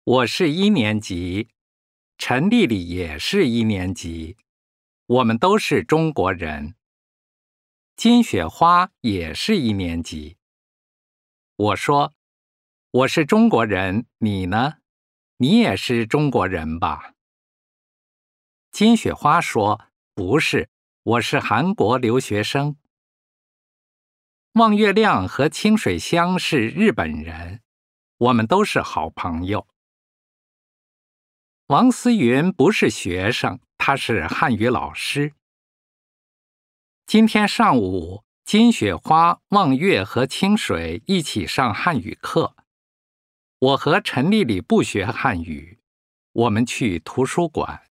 我是一年级，陈丽丽也是一年级，我们都是中国人。金雪花也是一年级。我说，我是中国人，你呢？你也是中国人吧？金雪花说，不是，我是韩国留学生。望月亮和清水香是日本人，我们都是好朋友。王思云不是学生，他是汉语老师。今天上午，金雪花、望月和清水一起上汉语课。我和陈丽丽不学汉语，我们去图书馆。